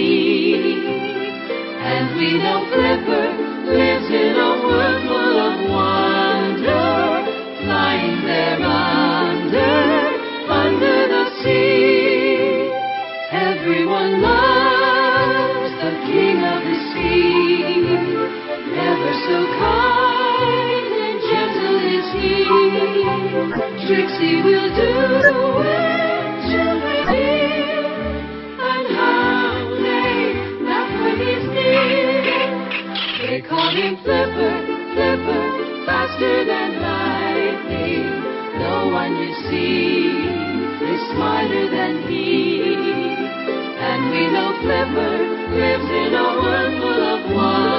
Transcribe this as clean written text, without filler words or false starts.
sea. And we know Flipper lives in a world full of wonder, flying there under the sea. Everyone loves the King of the sea, ever so kind and gentle is he. Tricks he will do when children hear, and how they laugh when he's near. They call him Flipper, Flipper, faster than lightning. No one you see is smarter than he. And we know Flipper lives in a world full of wonder.